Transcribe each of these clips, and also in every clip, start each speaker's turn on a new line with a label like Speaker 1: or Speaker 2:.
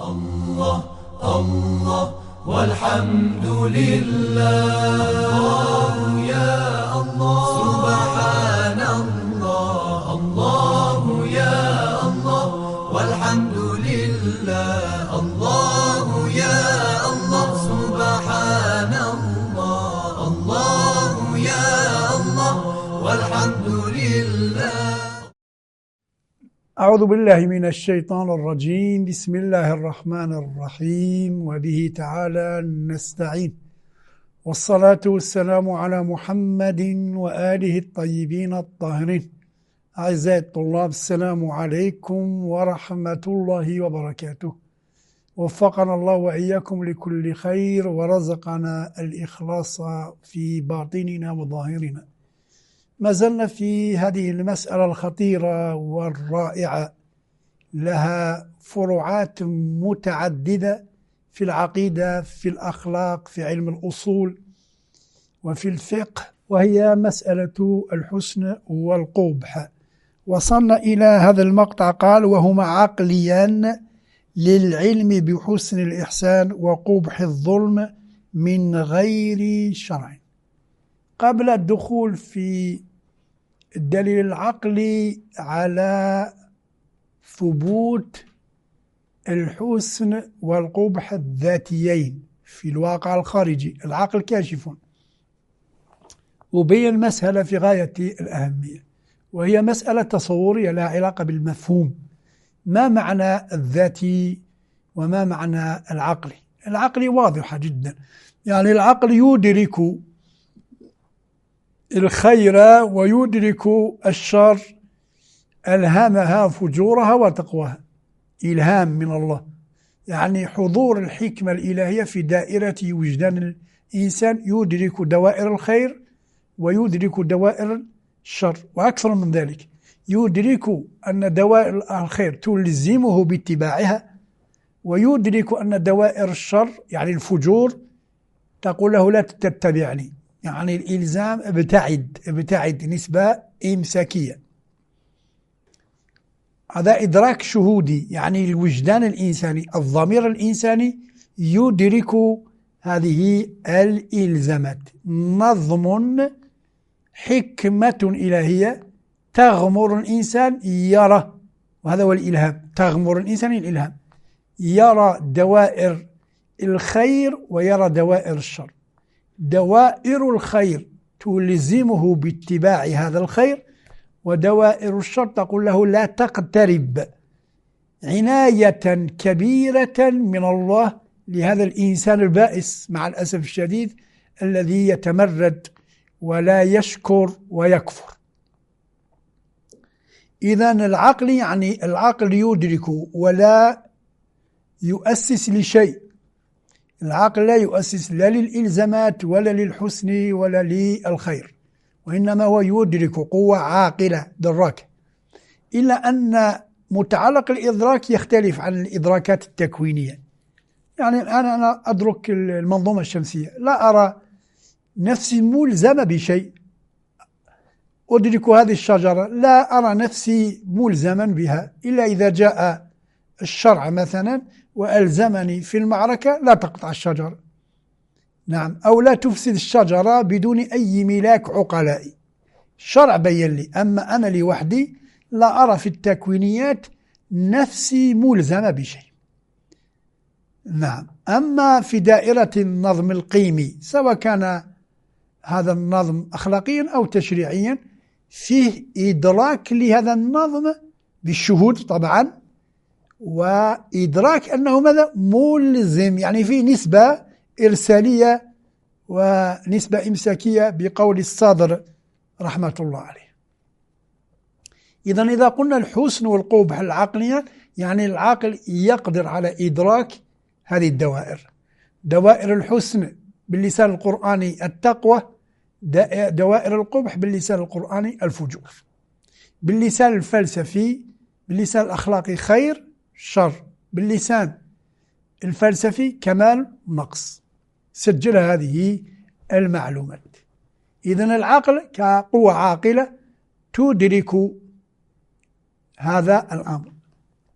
Speaker 1: الله الله والحمد لله. الله يا الله سبحان الله. الله يا الله والحمد لله. الله يا الله سبحان الله. الله يا الله والحمد لله.
Speaker 2: أعوذ بالله من الشيطان الرجيم. بسم الله الرحمن الرحيم، وبه تعالى نستعين، والصلاة والسلام على محمد وآله الطيبين الطاهرين. أعزائي الطلاب، السلام عليكم ورحمة الله وبركاته. وفقنا الله وإياكم لكل خير، ورزقنا الإخلاص في باطننا وظاهرنا. ما زلنا في هذه المسألة الخطيرة والرائعة، لها فروعات متعددة في العقيدة، في الأخلاق، في علم الأصول، وفي الفقه، وهي مسألة الحسن والقبح. وصلنا إلى هذا المقطع، قال: وهما عقليان للعلم بحسن الإحسان وقبح الظلم من غير شرع. قبل الدخول في الدليل العقلي على ثبوت الحسن والقبح الذاتيين في الواقع الخارجي، العقل كاشف، وبين مسألة في غاية الأهمية، وهي مسألة تصورية لها علاقة بالمفهوم. ما معنى الذاتي وما معنى العقلي؟ العقلي واضحة جدا، يعني العقل يدرك الخير ويدرك الشر، ألهمها فجورها وتقواها، إلهام من الله، يعني حضور الحكمة الإلهية في دائرة وجدان الإنسان، يدرك دوائر الخير ويدرك دوائر الشر، وأكثر من ذلك يدرك أن دوائر الخير تلزمه باتباعها، ويدرك أن دوائر الشر يعني الفجور تقول له لا تتبعني، يعني الإلزام ابتعد نسبة إمساكية. هذا إدراك شهودي، يعني الوجدان الإنساني، الضمير الإنساني يدرك هذه الإلزامات. نظم، حكمة إلهية تغمر الإنسان يرى، وهذا هو الإلهام، تغمر الإنسان الإلهام، يرى دوائر الخير ويرى دوائر الشر. دوائر الخير تلزمه باتباع هذا الخير، ودوائر الشر تقول له لا تقترب. عناية كبيرة من الله لهذا الإنسان البائس مع الأسف الشديد، الذي يتمرد ولا يشكر ويكفر. إذن العقل، يعني العقل يدرك ولا يؤسس لشيء. العقل لا يؤسس لا للإلزامات ولا للحسن ولا للخير، وإنما هو يدرك قوة عاقلة دراكة. إلا أن متعلق الإدراك يختلف عن الإدراكات التكوينية. يعني أنا أدرك المنظومة الشمسية، لا أرى نفسي ملزمة بشيء. أدرك هذه الشجرة، لا أرى نفسي ملزما بها، إلا إذا جاء الشرع مثلا وألزمني في المعركة لا تقطع الشجرة، نعم، أو لا تفسد الشجرة بدون أي ملاك عقلائي، الشرع بين لي. أما أنا لوحدي لا أرى في التكوينيات نفسي ملزمة بشيء، نعم. أما في دائرة النظم القيمي، سواء كان هذا النظم أخلاقيا أو تشريعيا، فيه إدراك لهذا النظم بالشهود طبعا، وإدراك أنه ماذا؟ ملزم، يعني فيه نسبة إرسالية ونسبة إمساكية بقول الصادر رحمة الله عليه. إذا قلنا الحسن والقبح العقلية، يعني العقل يقدر على إدراك هذه الدوائر. دوائر الحسن باللسان القرآني التقوى، دوائر القبح باللسان القرآني الفجور، باللسان الفلسفي، باللسان الأخلاقي خير شر، باللسان الفلسفي كمال نقص. سجل هذه المعلومات. إذن العقل كقوة عاقلة تدرك هذا الأمر.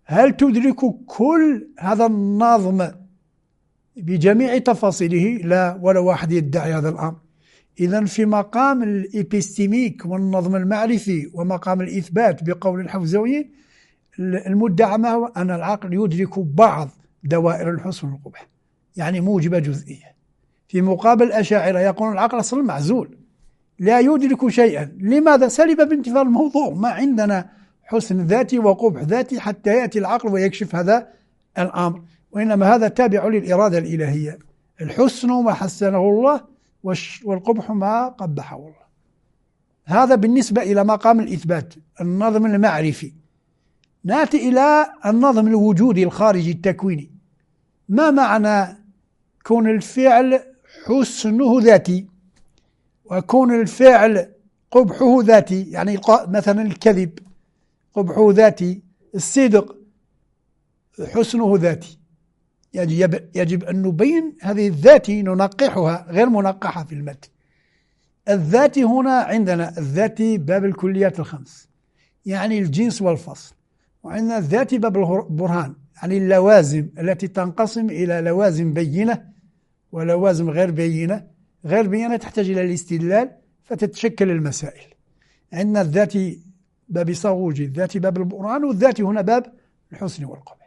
Speaker 2: هل تدرك كل هذا النظم بجميع تفاصيله؟ لا، ولا واحد يدعي هذا الأمر. إذن في مقام الإبستيميك والنظم المعرفي ومقام الإثبات بقول الحوزوي، المدعى ما هو؟ أن العقل يدرك بعض دوائر الحسن والقبح، يعني موجبة جزئية. في مقابل الأشاعرة يقولون العقل أصلا معزول لا يدرك شيئا. لماذا؟ سلب بانتفاع الموضوع، ما عندنا حسن ذاتي وقبح ذاتي حتى يأتي العقل ويكشف هذا الأمر، وإنما هذا تابع للإرادة الإلهية. الحسن ما حسنه الله والقبح ما قبحه الله. هذا بالنسبة إلى مقام الإثبات، النظم المعرفي. نأتي إلى النظم الوجودي الخارجي التكويني. ما معنى كون الفعل حسنه ذاتي وكون الفعل قبحه ذاتي؟ يعني مثلا الكذب قبحه ذاتي، الصدق حسنه ذاتي. يجب أن نبين هذه الذاتي، ننقحها غير منقحة في المتن. الذاتي هنا عندنا الذاتي باب الكليات الخمس، يعني الجنس والفصل، وعندنا الذاتي باب البرهان، يعني اللوازم التي تنقسم إلى لوازم بينة ولوازم غير بينة. غير بينة تحتاج إلى الاستدلال فتتشكل المسائل. عندنا الذاتي باب صاغوجي، الذاتي باب البرهان، والذاتي هنا باب الحسن والقبح.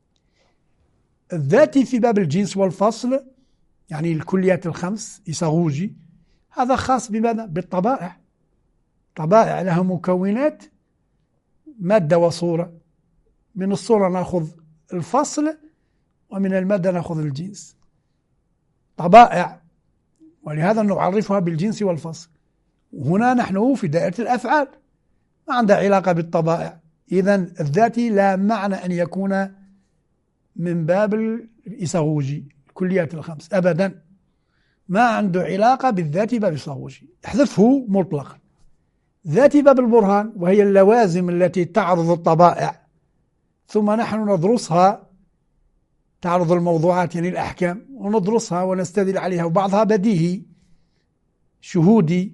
Speaker 2: الذاتي في باب الجنس والفصل، يعني الكليات الخمس إيصاغوجي، هذا خاص بماذا؟ بالطبائع. طبائع لها مكونات مادة وصورة، من الصورة نأخذ الفصل ومن المادة نأخذ الجنس. طبائع، ولهذا نعرفها بالجنس والفصل. هنا نحن في دائرة الأفعال، ما عندها علاقة بالطبائع. إذن الذاتي لا معنى أن يكون من باب الإيصاغوجي الكليات الخمس أبدا، ما عنده علاقة بالذاتي باب الإيصاغوجي، احذفه مطلقا. ذاتي باب البرهان وهي اللوازم التي تعرض الطبائع ثم نحن ندرسها، تعرض الموضوعات يعني الأحكام، وندرسها ونستدل عليها، وبعضها بديهي شهودي،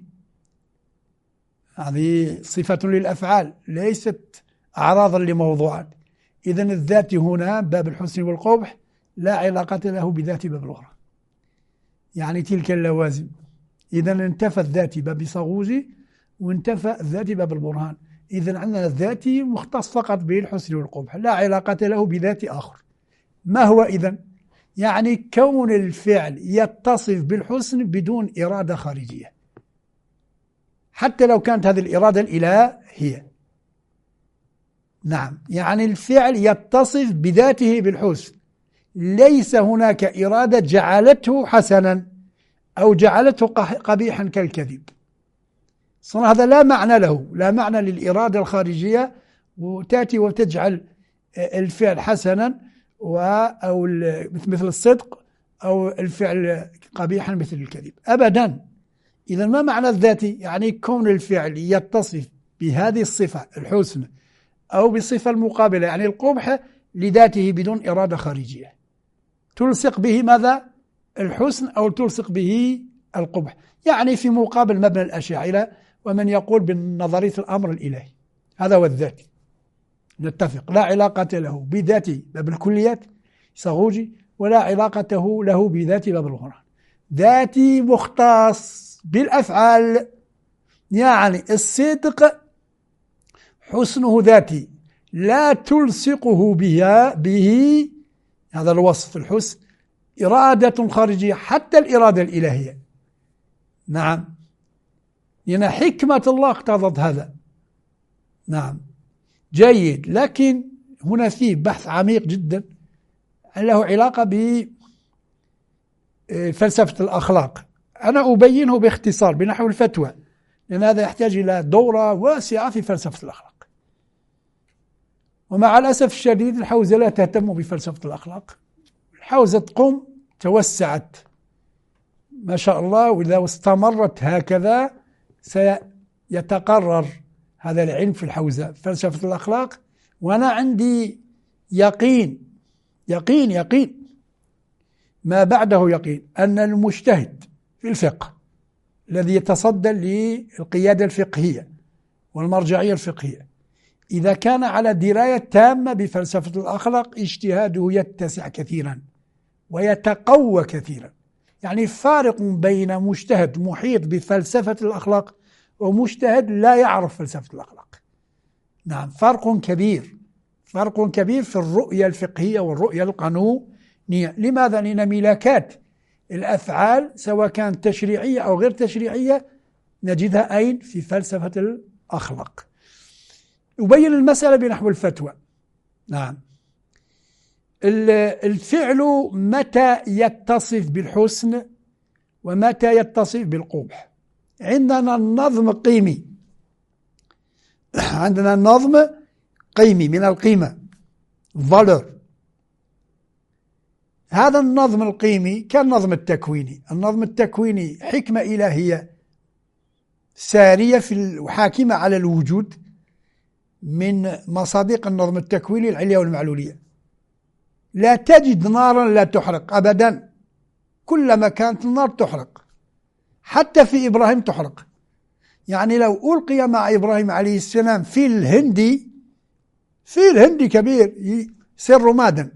Speaker 2: هذه صفة للأفعال ليست أعراضا لموضوعات. إذن الذاتي هنا باب الحسن والقبح لا علاقة له بذات باب الغرة، يعني تلك اللوازم. إذن انتفى الذاتي باب صاغوجي وانتفى الذاتي باب البرهان. إذن عندنا الذاتي مختص فقط بالحسن والقبح، لا علاقة له بذات آخر. ما هو إذن؟ يعني كون الفعل يتصف بالحسن بدون إرادة خارجية، حتى لو كانت هذه الإرادة الإلهية. نعم، يعني الفعل يتصف بذاته بالحسن، ليس هناك إرادة جعلته حسنا أو جعلته قبيحا كالكذب. صنع هذا لا معنى له، لا معنى للإرادة الخارجية وتأتي وتجعل الفعل حسنا أو مثل الصدق، أو الفعل قبيحا مثل الكذب أبدا. إذا ما معنى الذاتي؟ يعني كون الفعل يتصف بهذه الصفة الحسن أو بالصفة المقابلة يعني القبح لذاته بدون إرادة خارجية تلصق به ماذا؟ الحسن أو تلصق به القبح. يعني في مقابل مبنى الأشاعرة ومن يقول بنظرية الأمر الإلهي، هذا هو الذاتي. نتفق لا علاقة له بذات باب الكليات صاغوجي ولا علاقته له بذات باب الغران. ذاتي مختص بالأفعال، يعني الصدق حسنه ذاتي لا تلصقه به هذا الوصف الحسن إرادة خارجية، حتى الإرادة الإلهية. نعم، لأن حكمة الله اقتضت هذا. نعم، جيد. لكن هنا فيه بحث عميق جدا له علاقة بفلسفة الأخلاق، أنا أبينه باختصار بنحو الفتوى، لأن هذا يحتاج إلى دورة واسعة في فلسفة الأخلاق. ومع الأسف الشديد الحوزة لا تهتم بفلسفة الأخلاق. حوزة قم توسعت ما شاء الله، وإذا استمرت هكذا سيتقرر هذا العلم في الحوزة فلسفة الأخلاق. وأنا عندي يقين ما بعده يقين أن المجتهد في الفقه الذي يتصدى للقيادة الفقهية والمرجعية الفقهية إذا كان على دراية تامة بفلسفة الأخلاق اجتهاده يتسع كثيرا ويتقوى كثيرا. يعني فارق بين مجتهد محيط بفلسفة الأخلاق ومجتهد لا يعرف فلسفة الأخلاق. نعم، فرق كبير، فرق كبير في الرؤية الفقهية والرؤية القانونية. لماذا؟ لأن ملاكات الأفعال سواء كانت تشريعية أو غير تشريعية نجدها أين؟ في فلسفة الأخلاق. يبين المسألة بنحو الفتوى. نعم، الفعل متى يتصف بالحسن ومتى يتصف بالقبح. عندنا النظم قيمي، عندنا النظم قيمي من القيمة value. هذا النظم القيمي كالنظم التكويني. النظم التكويني حكمة إلهية سارية وحاكمة على الوجود، من مصادق النظم التكويني العلية والمعلولية. لا تجد نارا لا تحرق أبدا، كلما كانت النار تحرق، حتى في إبراهيم تحرق. يعني لو ألقي مع إبراهيم عليه السلام في الهندي كبير يصير رمادا.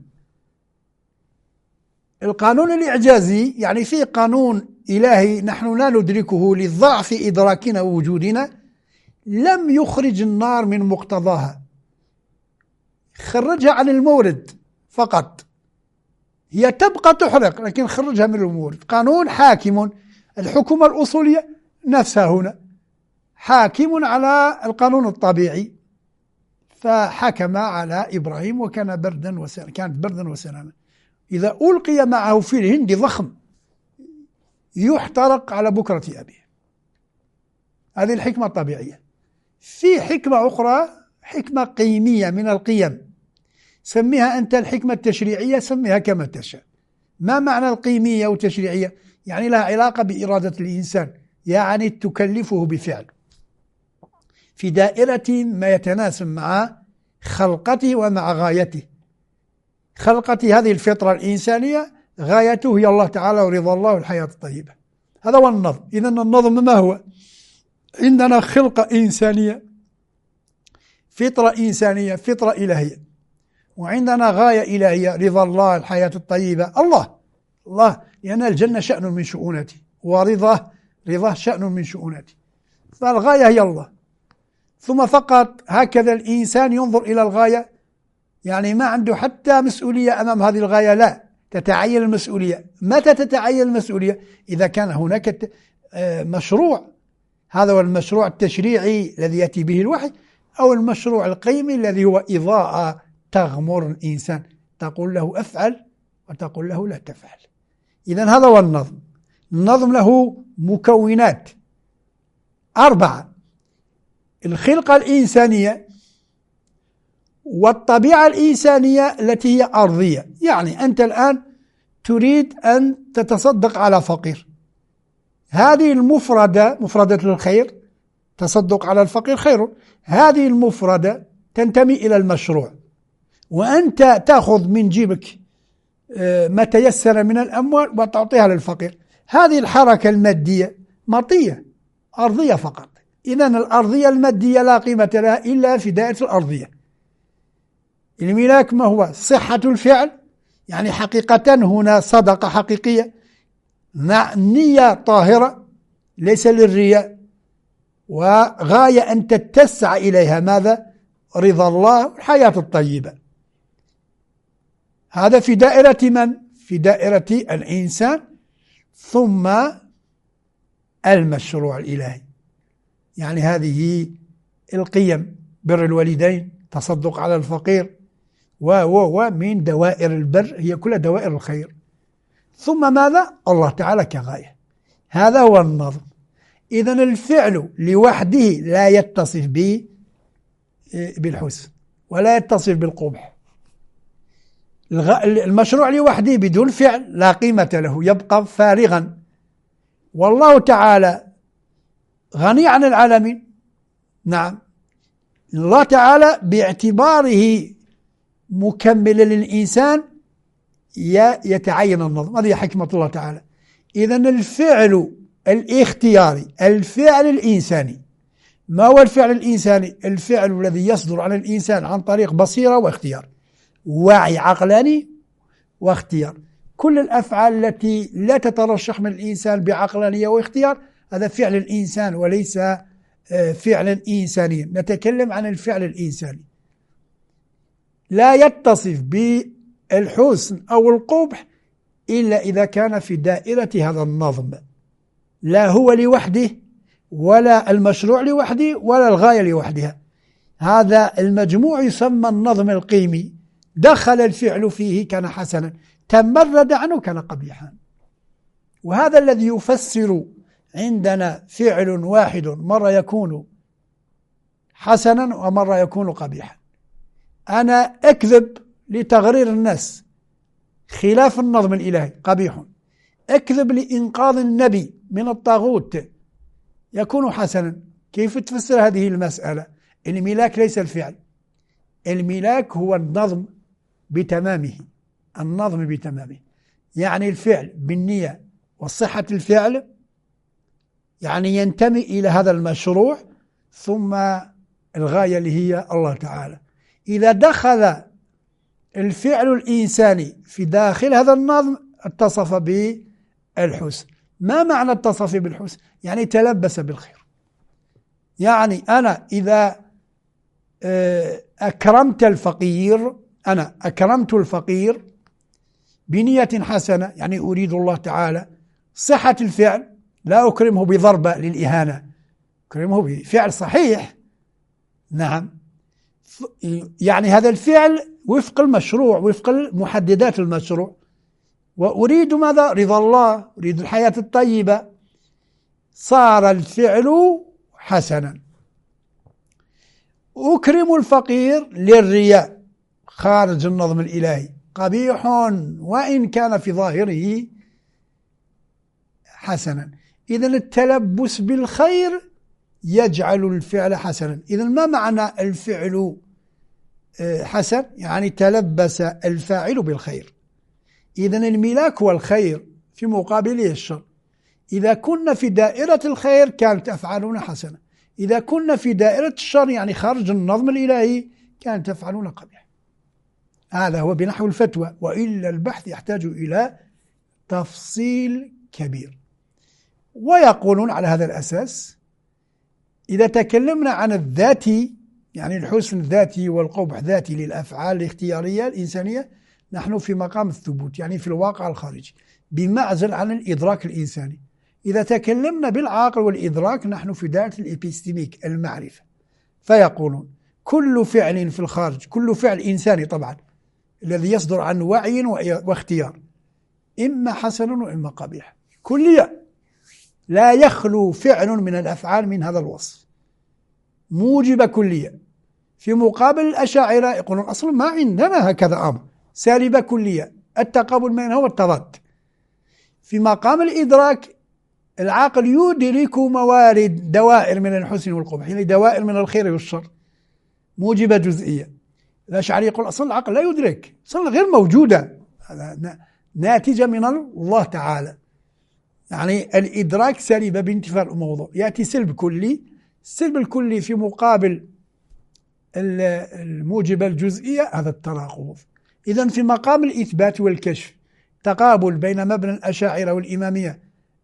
Speaker 2: القانون الإعجازي يعني في قانون إلهي نحن لا ندركه لضعف إدراكنا ووجودنا، لم يخرج النار من مقتضاها، خرجها عن المورد فقط. هي تبقى تحرق لكن خرجها من المورد. قانون حاكم، الحكومة الأصولية نفسها هنا حاكم على القانون الطبيعي، فحكم على إبراهيم وكان كانت بردا وسلاما. إذا ألقي معه في الهند ضخم يحترق على بكرة أبيه. هذه الحكمة الطبيعية. في حكمة أخرى، حكمة قيمية من القيم، سميها أنت الحكمة التشريعية، سميها كما تشاء. ما معنى القيمية والتشريعية؟ يعني لها علاقة بإرادة الإنسان، يعني تكلفه بفعل في دائرة ما يتناسب مع خلقته ومع غايته. خلقته هذه الفطرة الإنسانية، غايته هي الله تعالى ورضا الله والحياة الطيبة. هذا هو النظم. إذن النظم ما هو؟ عندنا خلقة إنسانية، فطرة إنسانية، فطرة إلهية، وعندنا غاية إلهية رضا الله الحياة الطيبة. الله لأن الجنة شأن من شؤونته، ورضاه شأن من شؤونته، فالغاية هي الله. ثم فقط هكذا الإنسان ينظر إلى الغاية، يعني ما عنده حتى مسؤولية أمام هذه الغاية، لا، تتعين المسؤولية. متى تتعين المسؤولية؟ إذا كان هناك مشروع، هذا هو المشروع التشريعي الذي يأتي به الوحي، أو المشروع القيمي الذي هو إضاءة تغمر الإنسان، تقول له أفعل وتقول له لا تفعل. إذن هذا هو النظم. النظم له مكونات 4: الخلقة الإنسانية، والطبيعة الإنسانية التي هي أرضية. يعني أنت الآن تريد أن تتصدق على فقير، هذه المفردة مفردة الخير، تصدق على الفقير خير، هذه المفردة تنتمي إلى المشروع، وأنت تأخذ من جيبك ما تيسر من الأموال وتعطيها للفقير. هذه الحركة المادية مطية أرضية فقط. إذن الأرضية المادية لا قيمة لها إلا في دائرة الأرضية. الملاك ما هو؟ صحة الفعل، يعني حقيقة هنا صدقة حقيقية، نية طاهرة ليس للرياء، وغاية أن تتسع إليها ماذا؟ رضا الله والحياة الطيبة. هذا في دائرة من؟ في دائرة الإنسان. ثم المشروع الإلهي، يعني هذه القيم، بر الوالدين، تصدق على الفقير، ومن دوائر البر، هي كلها دوائر الخير. ثم ماذا؟ الله تعالى كغاية. هذا هو النظم. إذن الفعل لوحده لا يتصف به بالحسن ولا يتصف بالقبح. المشروع لوحده بدون فعل لا قيمة له، يبقى فارغا. والله تعالى غني عن العالمين. نعم، الله تعالى باعتباره مكمل للإنسان يتعين النظم. هذه حكمة الله تعالى. إذن الفعل الاختياري، الفعل الإنساني، ما هو الفعل الإنساني؟ الفعل الذي يصدر عن الإنسان عن طريق بصيرة واختيار، وعي عقلاني واختيار. كل الأفعال التي لا تترشح من الإنسان بعقلانية واختيار هذا فعل الإنسان وليس فعلا إنسانيا. نتكلم عن الفعل الإنساني، لا يتصف بالحسن أو القبح إلا إذا كان في دائرة هذا النظم، لا هو لوحده ولا المشروع لوحده ولا الغاية لوحدها. هذا المجموع يسمى النظم القيمي. دخل الفعل فيه كان حسنا، تمرد عنه كان قبيحا. وهذا الذي يفسر عندنا فعل واحد مرة يكون حسنا ومرة يكون قبيحا. أنا أكذب لتغرير الناس خلاف النظم الإلهي قبيح، أكذب لإنقاذ النبي من الطاغوت يكون حسنا. كيف تفسر هذه المسألة؟ الملاك ليس الفعل، الملاك هو النظم بتمامه، النظم بتمامه، يعني الفعل بالنية وصحة الفعل، يعني ينتمي إلى هذا المشروع، ثم الغاية اللي هي الله تعالى. إذا دخل الفعل الإنساني في داخل هذا النظم اتصف بالحسن. ما معنى اتصف بالحسن؟ يعني تلبس بالخير. يعني أنا إذا أكرمت الفقير، أنا أكرمت الفقير بنية حسنة، يعني أريد الله تعالى صحة الفعل، لا أكرمه بضربة للإهانة، أكرمه بفعل صحيح. نعم، يعني هذا الفعل وفق المشروع، وفق محددات المشروع، وأريد ماذا؟ رضا الله، أريد الحياة الطيبة، صار الفعل حسنا. أكرم الفقير للرياء خارج النظم الإلهي قبيح وإن كان في ظاهره حسنا. إذن التلبس بالخير يجعل الفعل حسنا. إذن ما معنى الفعل حسن؟ يعني تلبس الفاعل بالخير. إذن الملاك هو الخير في مقابله الشر. إذا كنا في دائرة الخير كانت أفعالنا حسنة، إذا كنا في دائرة الشر يعني خارج النظم الإلهي كانت أفعالنا قبيحة. هذا هو بنحو الفتوى، وإلا البحث يحتاج إلى تفصيل كبير. ويقولون على هذا الأساس إذا تكلمنا عن الذاتي، يعني الحسن ذاتي والقبح ذاتي للأفعال الاختيارية الإنسانية، نحن في مقام الثبوت، يعني في الواقع الخارجي، بمعزل عن الإدراك الإنساني. إذا تكلمنا بالعقل والإدراك نحن في دائرة الإبستيميك، المعرفة. فيقولون كل فعل في الخارج، كل فعل إنساني طبعا الذي يصدر عن وعي واختيار، إما حسن وإما قبيح كليا، لا يخلو فعل من الأفعال من هذا الوصف، موجب كلية. في مقابل الأشاعرة يقولون أصلا ما عندنا هكذا أمر، سالب كلية، التقابل بينها والتضاد. في مقام الإدراك العقل يدرك موارد دوائر من الحسن والقبح، يعني دوائر من الخير والشر، موجبة جزئية. الأشاعرة يقول أصلا العقل لا يدرك، أصلا غير موجودة، ناتجة من الله تعالى. يعني الإدراك سالب بانتفاء الموضوع، يأتي سلب كلي، السلب الكلي في مقابل الموجبة الجزئية، هذا التناقض. إذن في مقام الإثبات والكشف تقابل بين مبنى الأشاعرة والإمامية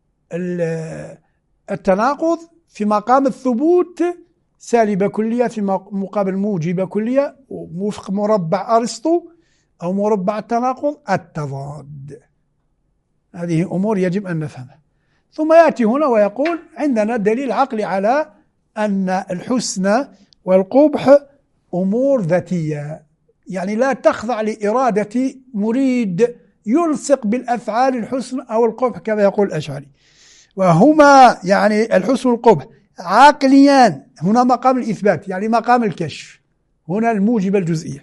Speaker 2: التناقض، في مقام الثبوت سالبة كلية في مقابل موجبة كلية، وفق مربع أرسطو أو مربع التناقض التضاد. هذه أمور يجب أن نفهمها. ثم يأتي هنا ويقول عندنا دليل عقلي على أن الحسن والقبح أمور ذاتية، يعني لا تخضع لإرادة مريد يلصق بالأفعال الحسن أو القبح كما يقول الأشعري. وهما يعني الحسن والقبح عقليان، هنا مقام الإثبات يعني مقام الكشف، هنا الموجبة الجزئية.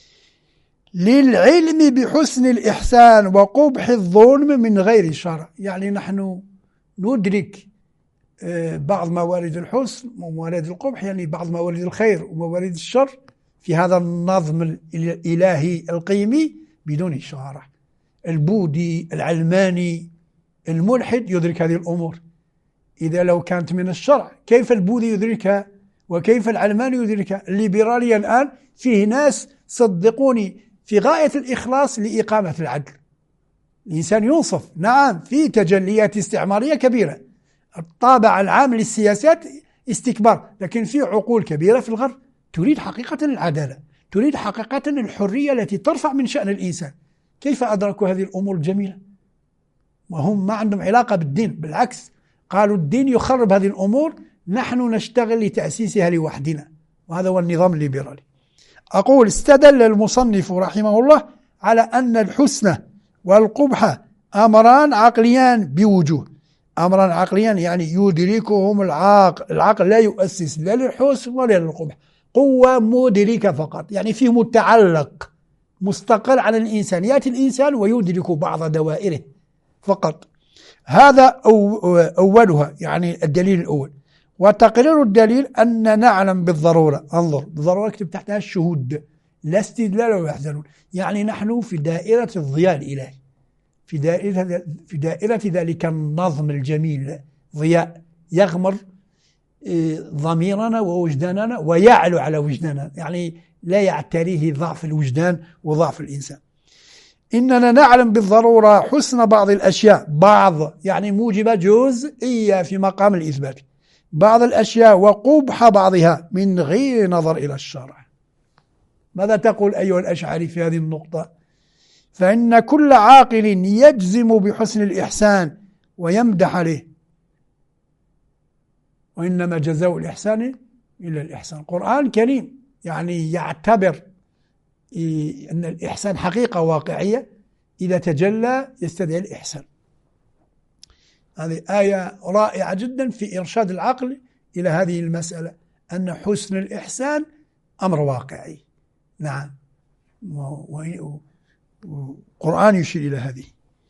Speaker 2: للعلم بحسن الإحسان وقبح الظلم من غير شرع، يعني نحن ندرك بعض موارد الحسن وموارد القبح، يعني بعض موارد الخير وموارد الشر في هذا النظم الإلهي القيمي بدون شرع. البوذي، العلماني، الملحد يدرك هذه الأمور. إذا لو كانت من الشرع كيف البوذي يدركها وكيف العلماني يدركها؟ الليبرالية الآن فيه ناس صدقوني في غاية الإخلاص لإقامة العدل. الإنسان ينصف، نعم في تجليات استعمارية كبيرة، الطابع العام للسياسات استكبار، لكن في عقول كبيرة في الغرب تريد حقيقة العدالة، تريد حقيقة الحرية التي ترفع من شأن الإنسان. كيف أدركوا هذه الأمور الجميلة؟ وهم ما عندهم علاقة بالدين، بالعكس قالوا الدين يخرب هذه الأمور، نحن نشتغل لتأسيسها لوحدنا، وهذا هو النظام الليبرالي. أقول استدل المصنف رحمه الله على أن الحسن والقبح أمران عقليان بوجوه. أمران عقليان يعني يدركهم العقل لا يؤسس لا للحسن ولا للقبح، قوة مدركة فقط، يعني فيه متعلق مستقل عن الإنسان، يأتي الإنسان ويدرك بعض دوائره فقط. هذا أولها يعني الدليل الأول. وتقرير الدليل أن نعلم بالضرورة، انظر بالضرورة اكتب تحتها الشهود لا استدلال ولا يحزنون، يعني نحن في دائرة الضياء الإلهي، في دائرة ذلك النظم الجميل، ضياء يغمر ضميرنا ووجداننا ويعلو على وجداننا، يعني لا يعتريه ضعف الوجدان وضعف الإنسان. إننا نعلم بالضرورة حسن بعض الأشياء، بعض يعني موجبة جزئية في مقام الإثبات، بعض الأشياء وقبح بعضها من غير نظر إلى الشرع. ماذا تقول أيها الأشعري في هذه النقطة؟ فإن كل عاقل يجزم بحسن الإحسان ويمدح عليه، وإنما جزاء الإحسان إلا الإحسان. قرآن كريم يعني يعتبر أن الإحسان حقيقة واقعية، إذا تجلى يستدعي الإحسان. هذه آية رائعة جدا في إرشاد العقل إلى هذه المسألة، أن حسن الإحسان أمر واقعي. نعم، القرآن يشير إلى هذه.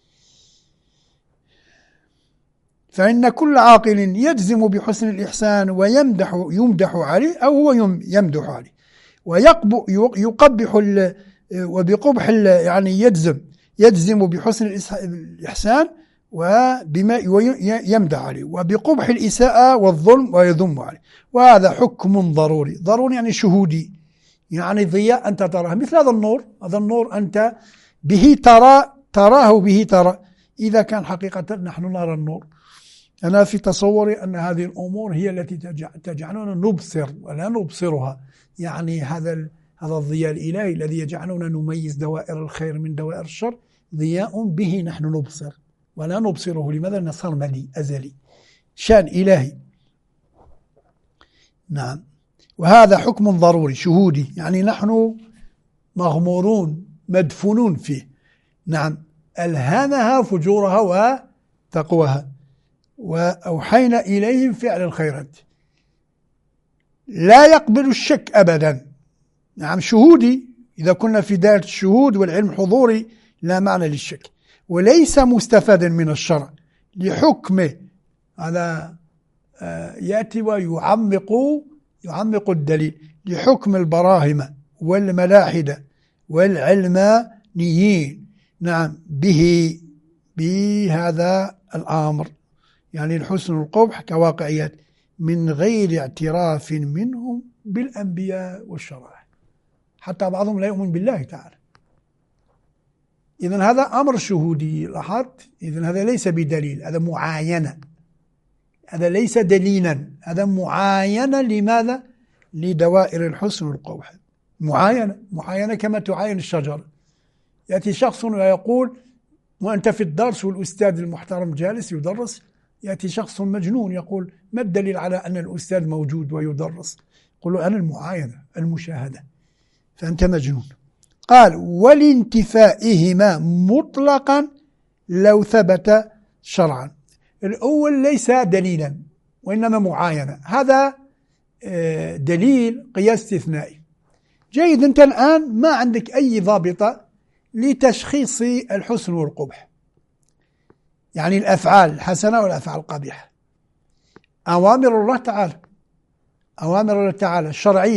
Speaker 2: فإن كل عاقل يجزم بحسن الإحسان يمدح عليه أو هو يمدح عليه، ويقبح وبقبح يعني يجزم بحسن الإحسان وبما يمدح عليه، وبقبح الإساءة والظلم ويذم عليه. وهذا حكم ضروري، ضروري يعني شهودي، يعني ضياء أنت تراه، مثل هذا النور، هذا النور أنت به تراه به ترى. إذا كان حقيقة نحن نرى النور، أنا في تصوري أن هذه الأمور هي التي تجعلنا نبصر ولا نبصرها، يعني هذا الضياء الإلهي الذي يجعلنا نميز دوائر الخير من دوائر الشر، ضياء به نحن نبصر ولا نبصره. لماذا؟ لأنه سرمدي أزلي، شان إلهي. نعم، وهذا حكم ضروري شهودي، يعني نحن مغمورون مدفونون فيه. نعم، ألهمها فجورها وتقواها، وأوحينا إليهم فعل الخيرات. لا يقبل الشك أبدا. نعم، شهودي، إذا كنا في دائرة الشهود والعلم الحضوري لا معنى للشك، وليس مستفادا من الشرع لحكمه. هذا يأتي ويعمق الدليل لحكم البراهمة والملاحدة والعلمانيين. نعم، بهذا الأمر، يعني الحسن والقبح كواقعيات من غير اعتراف منهم بالأنبياء والشرائع، حتى بعضهم لا يؤمن بالله تعالى. إذن هذا أمر شهودي، لاحظت؟ إذن هذا ليس بدليل، هذا معاينة، هذا ليس دليلا، هذا معاينة. لماذا؟ لدوائر الحسن والقبح. معاينة كما تعاين الشجرة. يأتي شخص ويقول، وأنت في الدرس والأستاذ المحترم جالس يدرس، يأتي شخص مجنون يقول ما الدليل على أن الأستاذ موجود ويدرس؟ يقول له أنا المعاينة المشاهدة، فأنت مجنون. قال ولانتفائهما مطلقا لو ثبت شرعا. الأول ليس دليلا وإنما معاينة، هذا دليل قياس استثنائي. جيد، أنت الآن ما عندك أي ضابطة لتشخيص الحسن والقبح، يعني الأفعال الحسنة والأفعال القبيحة. أوامر الله تعالى، أوامر الله تعالى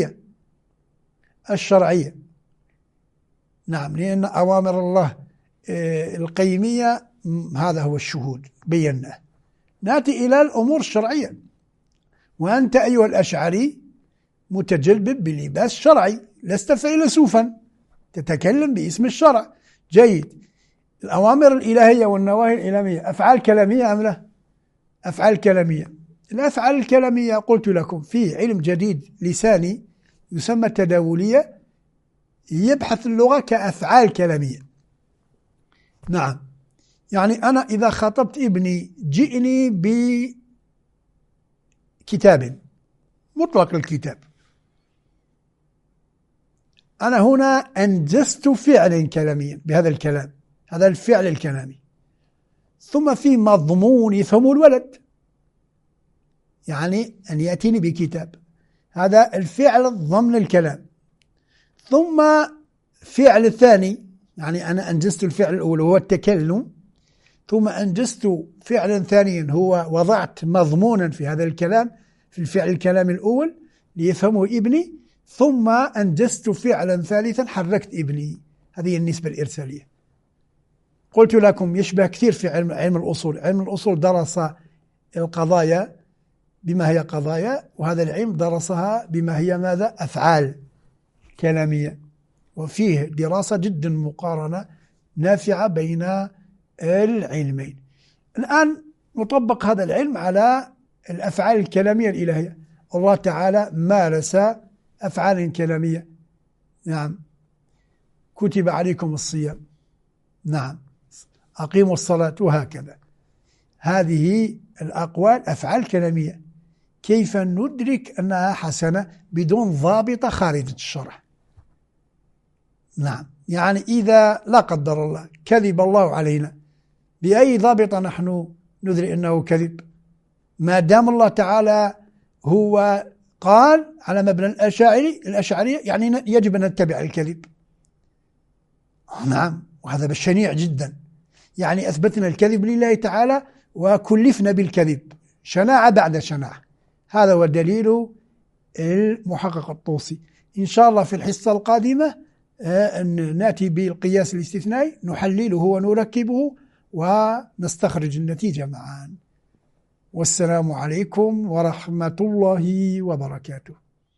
Speaker 2: الشرعية. نعم، لأن أوامر الله القيمية هذا هو الشهود بيناه. نأتي إلى الأمور الشرعية. وأنت أيها الأشعري متجلبب بلباس شرعي، لست فيلسوفا، تتكلم باسم الشرع. جيد. الأوامر الإلهية والنواهي الإلهية أفعال كلامية أم لا؟ أفعال كلامية. الأفعال الكلامية قلت لكم في علم جديد لساني يسمى التداولية، يبحث اللغة كأفعال كلامية. نعم، يعني أنا إذا خاطبت ابني جئني بكتاب، مطلق الكتاب، أنا هنا أنجزت فعلا كلاميا بهذا الكلام، هذا الفعل الكلامي. ثم في مضمون يفهم الولد، يعني أن يأتيني بكتاب، هذا الفعل ضمن الكلام. ثم فعل الثاني، يعني أنا أنجزت الفعل الأول وهو التكلم، ثم أنجزت فعلا ثانيا هو وضعت مضمونا في هذا الكلام في الفعل الكلامي الأول ليفهمه ابني، ثم أنجزت فعلا ثالثا حركت ابني. هذه النسبة الإرسالية. قلت لكم يشبه كثير في علم الأصول. علم الأصول درس القضايا بما هي قضايا، وهذا العلم درسها بما هي ماذا؟ أفعال كلامية. وفيه دراسة جدا مقارنة نافعة بين العلمين. الآن نطبق هذا العلم على الأفعال الكلامية الإلهية. الله تعالى مارس أفعال كلامية. نعم، كتب عليكم الصيام، نعم، أقيموا الصلاة، وهكذا. هذه الأقوال أفعال كلامية. كيف ندرك أنها حسنة بدون ضابطة خارجة الشرع؟ نعم، يعني إذا لا قدر الله كذب الله علينا، بأي ضابطة نحن ندري أنه كذب؟ ما دام الله تعالى هو قال على مبنى الأشعرية، يعني يجب أن نتبع الكذب. نعم، وهذا شنيع جدا. يعني أثبتنا الكذب لله تعالى وكلفنا بالكذب شناعة بعد شناعة. هذا هو دليل المحقق الطوسي. إن شاء الله في الحصة القادمة أن نأتي بالقياس الاستثنائي، نحلله ونركبه ونستخرج النتيجة معا. والسلام عليكم ورحمة الله وبركاته.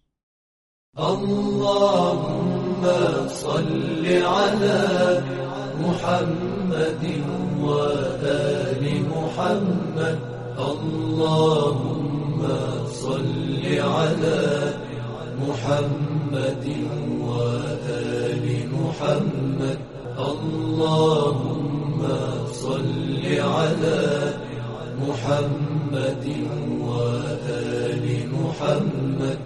Speaker 1: اللهم صل على محمد وآل محمد. اللهم صل على محمد وآل محمد. اللهم صل على محمد وآل محمد.